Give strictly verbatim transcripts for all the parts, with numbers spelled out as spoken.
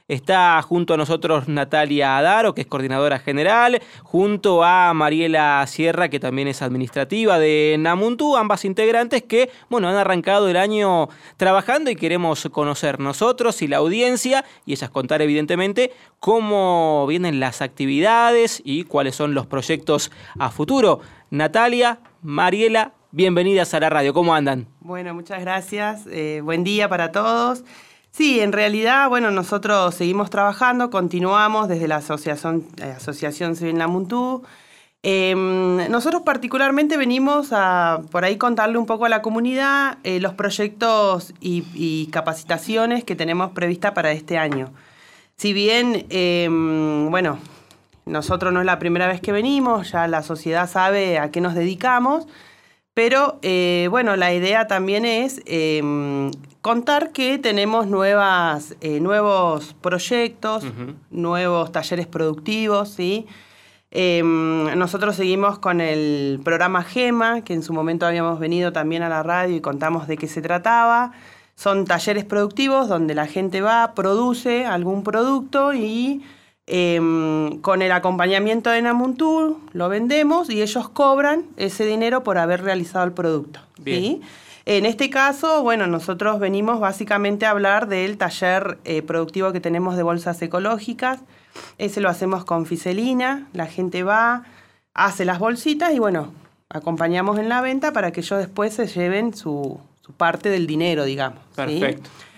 Está junto a nosotros Natalia Adaro, que es coordinadora general, junto a Mariela Sierra, que también es administrativa de Namuntú, ambas integrantes que, bueno, han arrancado el año trabajando y queremos conocer nosotros y la audiencia, y ellas contar evidentemente cómo vienen las actividades y cuáles son los proyectos a futuro. Natalia, Mariela, bienvenidas a la radio. ¿Cómo andan? Bueno, muchas gracias. Eh, buen día para todos. Sí, en realidad, bueno, nosotros seguimos trabajando, continuamos desde la Asociación, eh, Asociación Civil Namuntú. Eh, nosotros particularmente venimos a, por ahí, contarle un poco a la comunidad eh, los proyectos y, y capacitaciones que tenemos previstas para este año. Si bien, eh, bueno, nosotros no es la primera vez que venimos, ya la sociedad sabe a qué nos dedicamos, pero eh, bueno, la idea también es eh, contar que tenemos nuevas, eh, nuevos proyectos, uh-huh. nuevos talleres productivos, ¿sí? Eh, nosotros seguimos con el programa GEMA, que en su momento habíamos venido también a la radio y contamos de qué se trataba. Son talleres productivos donde la gente va, produce algún producto y eh, con el acompañamiento de Namuntú lo vendemos y ellos cobran ese dinero por haber realizado el producto. Bien. ¿Sí? En este caso, bueno, nosotros venimos básicamente a hablar del taller eh, productivo que tenemos de bolsas ecológicas. Ese lo hacemos con Fiselina, la gente va, hace las bolsitas y bueno, acompañamos en la venta para que ellos después se lleven su, su parte del dinero, digamos. Perfecto. ¿Sí?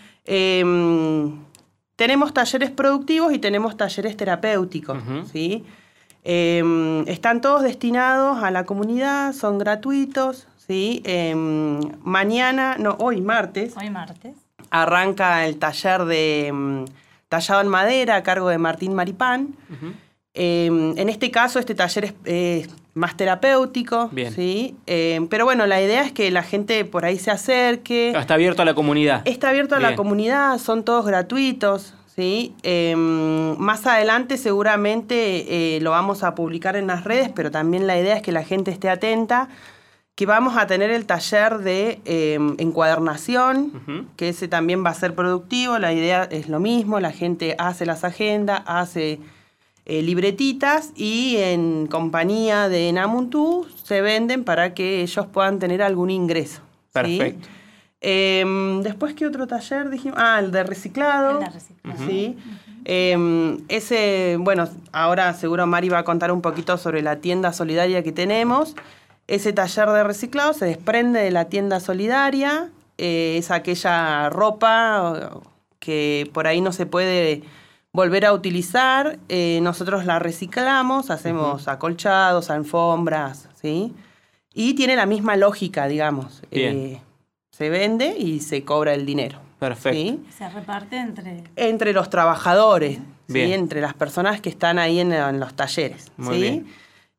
Eh, tenemos talleres productivos y tenemos talleres terapéuticos, uh-huh. ¿sí? Eh, están todos destinados a la comunidad, son gratuitos, ¿sí? Eh, mañana, no, hoy martes. Hoy martes. Arranca el taller de um, tallado en madera a cargo de Martín Maripán. Uh-huh. Eh, en este caso, este taller es eh, más terapéutico. Bien. ¿Sí? Eh, pero bueno, la idea es que la gente por ahí se acerque. Está abierto a la comunidad. Está abierto a Bien. la comunidad, son todos gratuitos. ¿Sí? Eh, más adelante seguramente eh, lo vamos a publicar en las redes, pero también la idea es que la gente esté atenta, que vamos a tener el taller de eh, encuadernación, uh-huh. que ese también va a ser productivo. La idea es lo mismo, la gente hace las agendas, hace eh, libretitas y en compañía de Namuntú se venden para que ellos puedan tener algún ingreso. Perfecto. ¿Sí? Eh, después, ¿qué otro taller dijimos? Ah, el de reciclado. El de reciclado. ¿Sí? Uh-huh. Eh, ese, bueno, ahora seguro Mari va a contar un poquito sobre la tienda solidaria que tenemos. Ese taller de reciclado se desprende de la tienda solidaria, eh, es aquella ropa que por ahí no se puede volver a utilizar, eh, nosotros la reciclamos, hacemos uh-huh. acolchados, alfombras, ¿sí? Y tiene la misma lógica, digamos. Eh, se vende y se cobra el dinero. Perfecto. ¿Sí? Se reparte entre... Entre los trabajadores, bien. ¿sí? Entre las personas que están ahí en, en los talleres. Muy ¿sí? bien.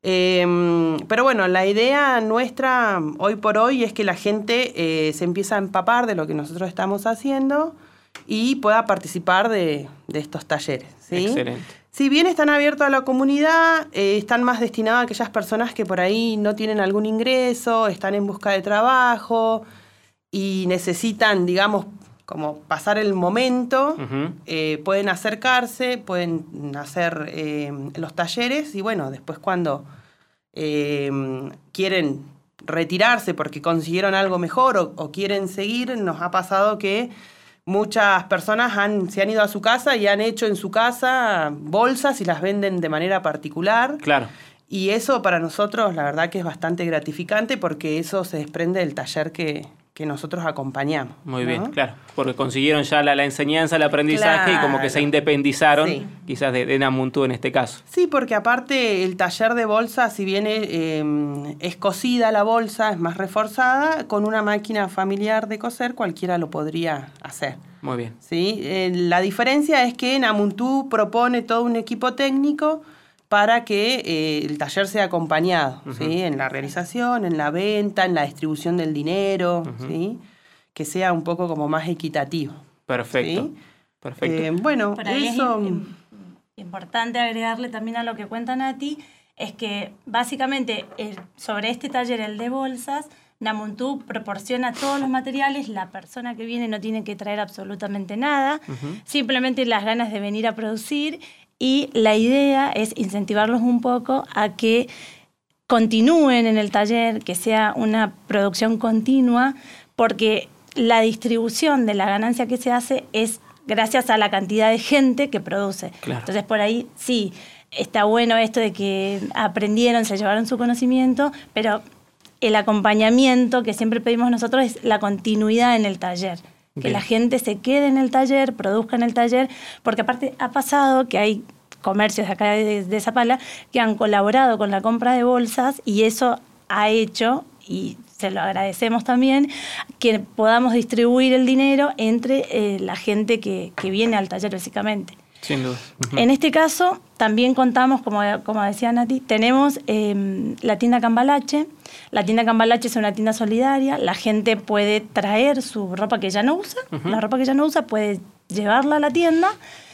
Eh, pero bueno, la idea nuestra hoy por hoy es que la gente eh, se empiece a empapar de lo que nosotros estamos haciendo y pueda participar de, de estos talleres. ¿Sí? Excelente. Si bien están abiertos a la comunidad, eh, están más destinados a aquellas personas que por ahí no tienen algún ingreso, están en busca de trabajo y necesitan, digamos, como pasar el momento, uh-huh. eh, pueden acercarse, pueden hacer eh, los talleres y bueno, después cuando eh, quieren retirarse porque consiguieron algo mejor o, o quieren seguir, nos ha pasado que muchas personas han, se han ido a su casa y han hecho en su casa bolsas y las venden de manera particular. Claro. Y eso para nosotros la verdad que es bastante gratificante porque eso se desprende del taller que... que nosotros acompañamos. Muy ¿no? bien, claro, porque consiguieron ya la, la enseñanza, el aprendizaje claro. y como que se independizaron, sí. quizás de, de Namuntú en este caso. Sí, porque aparte el taller de bolsa, si bien eh, es cosida la bolsa, es más reforzada, con una máquina familiar de coser cualquiera lo podría hacer. Muy bien. ¿Sí? Eh, la diferencia es que Namuntú propone todo un equipo técnico para que eh, el taller sea acompañado, uh-huh. ¿sí? En la realización, en la venta, en la distribución del dinero, uh-huh. ¿sí? Que sea un poco como más equitativo. Perfecto. ¿Sí? Perfecto. Eh, bueno, Por ahí eso... es im- importante agregarle también a lo que cuenta Nati, es que básicamente el, sobre este taller, el de bolsas, Namuntú proporciona todos los materiales, la persona que viene no tiene que traer absolutamente nada, uh-huh. simplemente las ganas de venir a producir, y la idea es incentivarlos un poco a que continúen en el taller, que sea una producción continua, porque la distribución de la ganancia que se hace es gracias a la cantidad de gente que produce. Claro. Entonces, por ahí sí, está bueno esto de que aprendieron, se llevaron su conocimiento, pero el acompañamiento que siempre pedimos nosotros es la continuidad en el taller. Bien. Que la gente se quede en el taller, produzca en el taller, porque aparte ha pasado que hay comercios de acá de, de Zapala que han colaborado con la compra de bolsas, y eso ha hecho, y se lo agradecemos también, que podamos distribuir el dinero entre eh, la gente que, que viene al taller básicamente. Sin duda. Uh-huh. En este caso, también contamos, como, como decía Nati, tenemos eh, la tienda Cambalache. La tienda Cambalache es una tienda solidaria. La gente puede traer su ropa que ya no usa. Uh-huh. La ropa que ya no usa puede llevarla a la tienda.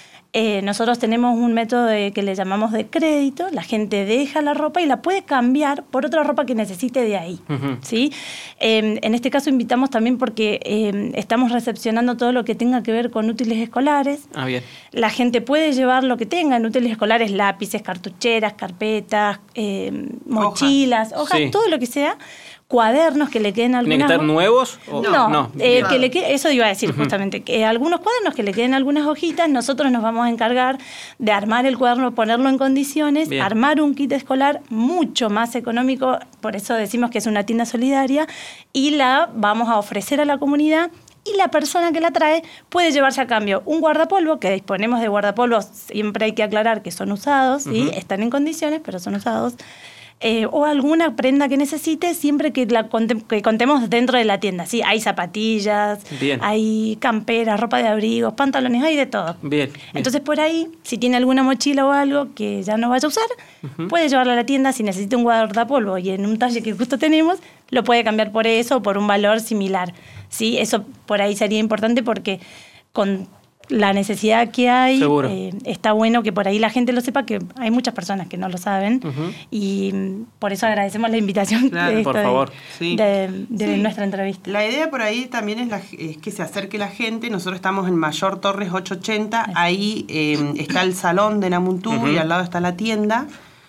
Eh, nosotros tenemos un método de, que le llamamos de crédito. La gente deja la ropa y la puede cambiar por otra ropa que necesite de ahí. Uh-huh. ¿Sí? Eh, en este caso invitamos también porque eh, estamos recepcionando todo lo que tenga que ver con útiles escolares. Ah, bien. La gente puede llevar lo que tenga en útiles escolares, lápices, cartucheras, carpetas, eh, mochilas, hojas, hojas sí. todo lo que sea. Cuadernos que le queden algunas... ¿Tienen que estar nuevos? O... No, no eh, que le quede, eso iba a decir uh-huh. justamente, que algunos cuadernos que le queden algunas hojitas, nosotros nos vamos a encargar de armar el cuaderno, ponerlo en condiciones, bien. Armar un kit escolar mucho más económico, por eso decimos que es una tienda solidaria, y la vamos a ofrecer a la comunidad, y la persona que la trae puede llevarse a cambio un guardapolvo, que disponemos de guardapolvos, siempre hay que aclarar que son usados, uh-huh. ¿sí? Están en condiciones, pero son usados. Eh, o alguna prenda que necesite, siempre que la contem- que contemos dentro de la tienda. ¿Sí? Hay zapatillas, bien. Hay camperas, ropa de abrigos, pantalones, hay de todo. Bien, bien. Entonces, por ahí, si tiene alguna mochila o algo que ya no vaya a usar, uh-huh. puede llevarla a la tienda. Si necesita un guardapolvo y en un talle que justo tenemos, lo puede cambiar por eso o por un valor similar. ¿Sí? Eso por ahí sería importante porque con la necesidad que hay, eh, está bueno que por ahí la gente lo sepa, que hay muchas personas que no lo saben, uh-huh. y por eso agradecemos la invitación claro, de, por de, favor. de, de, de sí. nuestra entrevista. La idea por ahí también es, la, es que se acerque la gente. Nosotros estamos en Mayor Torres ochocientos ochenta, Así. ahí eh, está el salón de Namuntú uh-huh. y al lado está la tienda.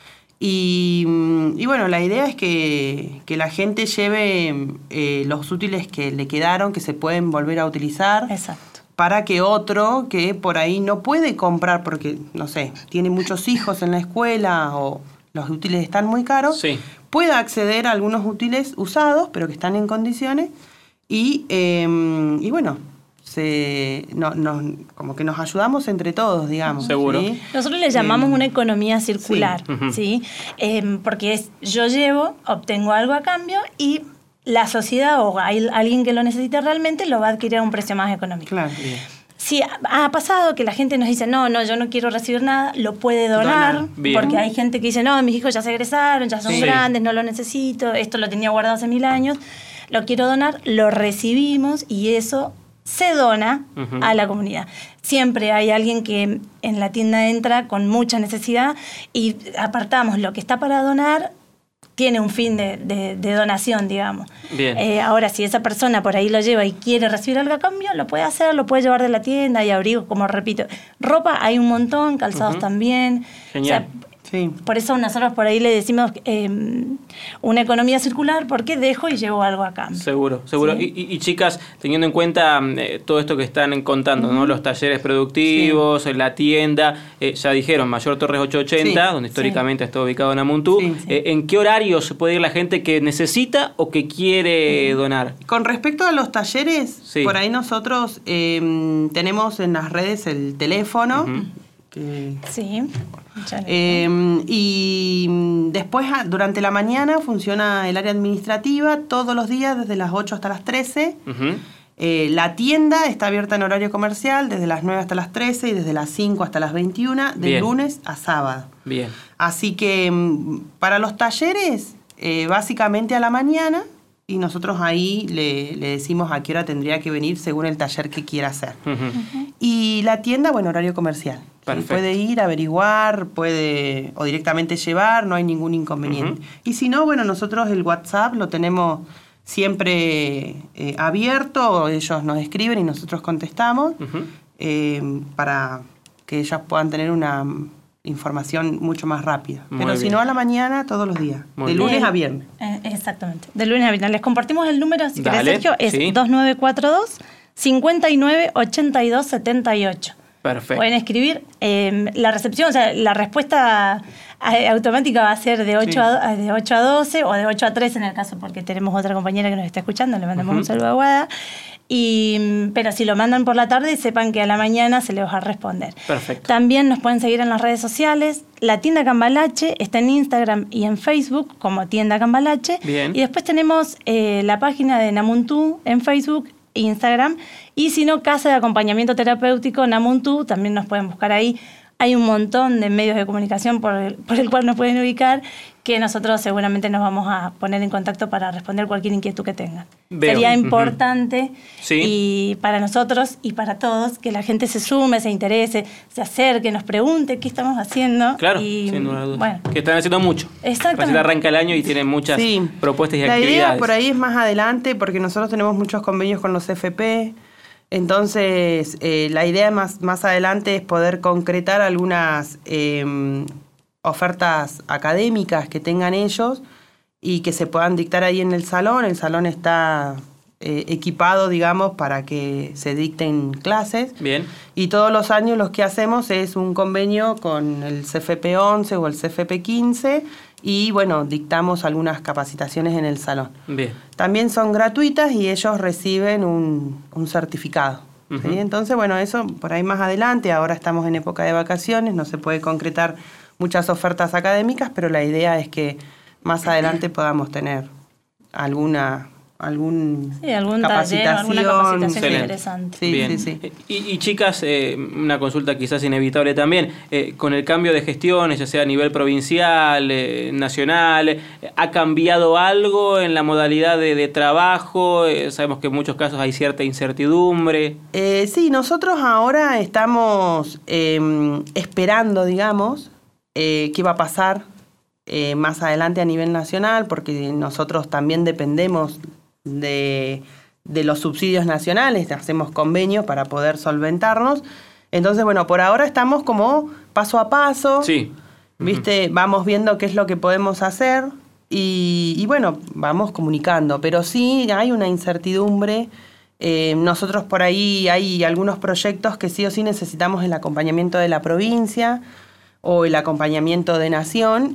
Y, y bueno, la idea es que, que la gente lleve eh, los útiles que le quedaron, que se pueden volver a utilizar. Exacto. Para que otro que por ahí no puede comprar porque, no sé, tiene muchos hijos en la escuela o los útiles están muy caros, sí. pueda acceder a algunos útiles usados, pero que están en condiciones. Y, eh, y bueno, se, no, nos, como que nos ayudamos entre todos, digamos. Seguro. ¿sí? Nosotros le llamamos eh, una economía circular, sí, uh-huh. ¿sí? Eh, porque es yo llevo, obtengo algo a cambio y la sociedad o hay alguien que lo necesite realmente lo va a adquirir a un precio más económico. Claro, bien. Si ha pasado que la gente nos dice, no, no, yo no quiero recibir nada, lo puede donar, donar. Porque hay gente que dice, no, mis hijos ya se egresaron, ya son sí. grandes, no lo necesito, esto lo tenía guardado hace mil años, lo quiero donar, lo recibimos y eso se dona uh-huh. a la comunidad. Siempre hay alguien que en la tienda entra con mucha necesidad y apartamos lo que está para donar, tiene un fin de, de, de donación, digamos. Bien. Eh, ahora, si esa persona por ahí lo lleva y quiere recibir algo a cambio, lo puede hacer, lo puede llevar de la tienda, y abrigos, como repito. Ropa hay un montón, calzados uh-huh. también. Genial. O sea, sí. Por eso nosotros por ahí le decimos eh, una economía circular, porque dejo y llevo algo a cambio. Seguro, seguro. ¿Sí? Y, y, y chicas, teniendo en cuenta eh, todo esto que están contando, uh-huh. ¿no? Los talleres productivos, sí. la tienda, eh, ya dijeron, Mayor Torres ochocientos ochenta, sí. donde históricamente sí. está ubicado Namuntú. Sí, sí. Eh, ¿En qué horario se puede ir la gente que necesita o que quiere sí. donar? Con respecto a los talleres, sí. por ahí nosotros eh, tenemos en las redes el teléfono. Uh-huh. Que... Sí. Eh, y después, durante la mañana, funciona el área administrativa todos los días, desde las ocho hasta las trece. Uh-huh. Eh, la tienda está abierta en horario comercial, desde las nueve hasta las trece y desde las cinco hasta las veintiuna, de Bien. lunes a sábado. Bien. Así que para los talleres, eh, básicamente a la mañana, y nosotros ahí le, le decimos a qué hora tendría que venir según el taller que quiera hacer. Uh-huh. Uh-huh. Y la tienda, bueno, horario comercial. Perfecto. Puede ir, averiguar, puede o directamente llevar, no hay ningún inconveniente. Uh-huh. Y si no, bueno, nosotros el WhatsApp lo tenemos siempre eh, abierto, ellos nos escriben y nosotros contestamos, uh-huh. eh, para que ellas puedan tener una información mucho más rápida. Muy Pero bien. Si no, a la mañana, todos los días, Muy de lunes bien. a viernes. Eh, exactamente, de lunes a viernes. Les compartimos el número, si querés, Sergio, es sí. dos nueve cuatro dos, cinco nueve ocho dos siete ocho. Perfecto. Pueden escribir. Eh, la recepción, o sea, la respuesta automática va a ser de ocho, sí. a, de ocho a doce o de ocho a tres en el caso, porque tenemos otra compañera que nos está escuchando, le mandamos uh-huh. un saludo a Guada. Y, pero si lo mandan por la tarde, sepan que a la mañana se les va a responder. Perfecto. También nos pueden seguir en las redes sociales. La tienda Cambalache está en Instagram y en Facebook como tienda Cambalache. Bien. Y después tenemos eh, la página de Namuntú en Facebook, Instagram, y si no, Casa de Acompañamiento Terapéutico Namuntú, también nos pueden buscar ahí. Hay un montón de medios de comunicación por el, por el cual nos pueden ubicar, que nosotros seguramente nos vamos a poner en contacto para responder cualquier inquietud que tengan. Veo. Sería importante, uh-huh. sí. y para nosotros y para todos, que la gente se sume, se interese, se acerque, nos pregunte qué estamos haciendo. Claro, y, sin duda. Bueno. Que están haciendo mucho. Exactamente. Recién arranca el año y tienen muchas sí. propuestas y la actividades. La idea por ahí es más adelante, porque nosotros tenemos muchos convenios con los C F P. Entonces, eh, la idea más, más adelante es poder concretar algunas eh, ofertas académicas que tengan ellos y que se puedan dictar ahí en el salón. El salón está eh, equipado, digamos, para que se dicten clases. Bien. Y todos los años lo que hacemos es un convenio con el C F P once o el C F P quince y, bueno, dictamos algunas capacitaciones en el salón. Bien. También son gratuitas y ellos reciben un, un certificado. Uh-huh. ¿Sí? Entonces, bueno, eso por ahí más adelante. Ahora estamos en época de vacaciones, no se puede concretar muchas ofertas académicas, pero la idea es que más adelante podamos tener alguna... algún sí, algún capacitación, taller, alguna capacitación interesante. Sí, Bien. sí, sí. Y, y chicas, eh, una consulta quizás inevitable también, eh, con el cambio de gestiones, ya sea a nivel provincial, eh, nacional, eh, ¿ha cambiado algo en la modalidad de, de trabajo? Eh, sabemos que en muchos casos hay cierta incertidumbre. Eh, sí, nosotros ahora estamos eh, esperando, digamos, eh, qué va a pasar eh, más adelante a nivel nacional, porque nosotros también dependemos De, de los subsidios nacionales, hacemos convenios para poder solventarnos. Entonces, bueno, por ahora estamos como paso a paso, sí. ¿viste? Uh-huh. Vamos viendo qué es lo que podemos hacer y, y bueno, vamos comunicando. Pero sí hay una incertidumbre. Eh, nosotros por ahí hay algunos proyectos que sí o sí necesitamos el acompañamiento de la provincia o el acompañamiento de Nación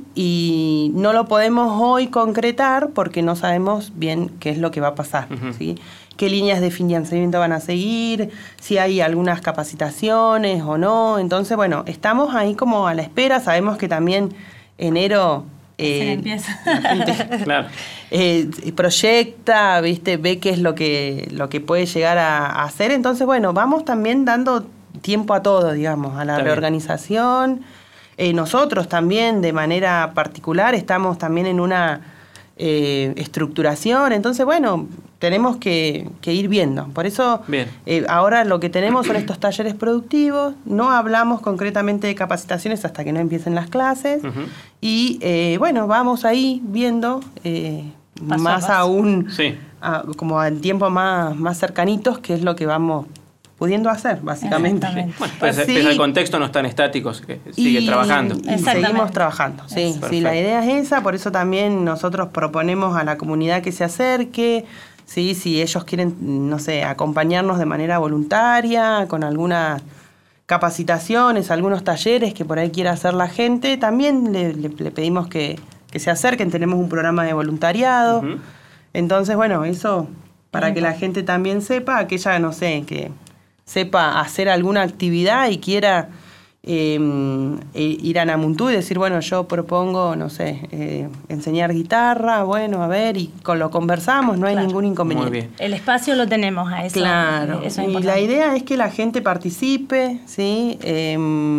y no lo podemos hoy concretar porque no sabemos bien qué es lo que va a pasar, uh-huh. ¿sí? Qué líneas de financiamiento van a seguir, si hay algunas capacitaciones o no. Entonces, bueno, estamos ahí como a la espera. Sabemos que también enero eh, se empieza. La gente claro. eh, proyecta, ¿viste? Ve qué es lo que, lo que puede llegar a, a hacer. Entonces, bueno, vamos también dando tiempo a todo, digamos, a la Está reorganización. Eh, nosotros también, de manera particular, estamos también en una eh, estructuración. Entonces, bueno, tenemos que, que ir viendo. Por eso, eh, ahora lo que tenemos son estos talleres productivos. No hablamos concretamente de capacitaciones hasta que no empiecen las clases. Uh-huh. Y, eh, bueno, vamos ahí viendo eh, más aún, sí. a, como en tiempos más, más cercanitos, qué es lo que vamos pudiendo hacer, básicamente. Bueno, pues, sí. Pese al contexto no están estáticos, que sigue y, trabajando. Y seguimos trabajando, sí, sí, la idea es esa, por eso también nosotros proponemos a la comunidad que se acerque, sí, si ellos quieren, no sé, acompañarnos de manera voluntaria, con algunas capacitaciones, algunos talleres que por ahí quiera hacer la gente, también le, le, le pedimos que, que se acerquen, tenemos un programa de voluntariado, uh-huh. Entonces, bueno, eso para que la gente también sepa, aquella, no sé, que sepa hacer alguna actividad y quiera eh, ir a Namuntú y decir, bueno, yo propongo, no sé, eh, enseñar guitarra, bueno, a ver, y con lo conversamos, no hay claro. ningún inconveniente. Muy bien. El espacio lo tenemos a eso. Claro, eso es y la idea es que la gente participe, ¿sí? Eh,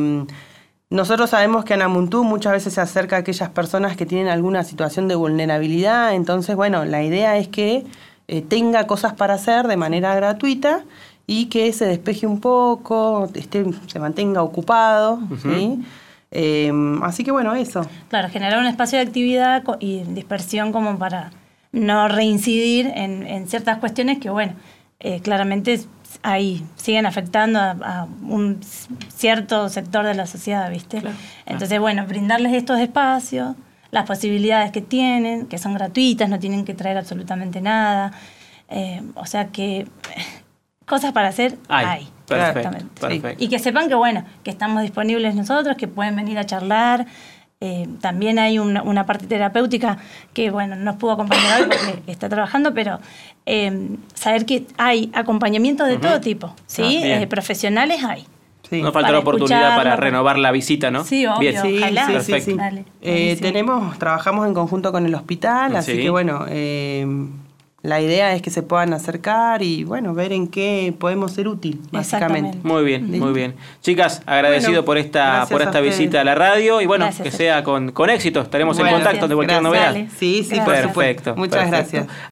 nosotros sabemos que a Namuntú muchas veces se acerca a aquellas personas que tienen alguna situación de vulnerabilidad, entonces, bueno, la idea es que eh, tenga cosas para hacer de manera gratuita y que se despeje un poco, esté, se mantenga ocupado, uh-huh. ¿sí? Eh, así que bueno, eso. Claro, generar un espacio de actividad y dispersión como para no reincidir en, en ciertas cuestiones que, bueno, eh, claramente ahí siguen afectando a, a un cierto sector de la sociedad, ¿viste? Claro, Entonces, claro. bueno, brindarles estos espacios, las posibilidades que tienen, que son gratuitas, no tienen que traer absolutamente nada. Eh, o sea que cosas para hacer hay. hay. Perfecto, perfecto. Y que sepan que, bueno, que estamos disponibles nosotros, que pueden venir a charlar. Eh, también hay una, una parte terapéutica que, bueno, no nos pudo acompañar hoy porque está trabajando, pero eh, saber que hay acompañamientos de uh-huh. todo tipo, ¿sí? Ah, eh, profesionales hay. Sí. No falta la oportunidad para renovar la visita, ¿no? Sí, obvio. Bien. Sí, ojalá. sí, Perfecto. sí, sí. Dale, eh, tenemos, trabajamos en conjunto con el hospital, así sí. que bueno, eh, la idea es que se puedan acercar y bueno, ver en qué podemos ser útil, básicamente. Muy bien, ¿sí? muy bien. Chicas, agradecido bueno, por esta por esta visita a la radio y bueno, gracias. que sea con, con éxito. Estaremos bueno, en contacto de cualquier gracias. novedad. Sí, sí, gracias. por Perfecto. supuesto. Muchas perfecto. gracias.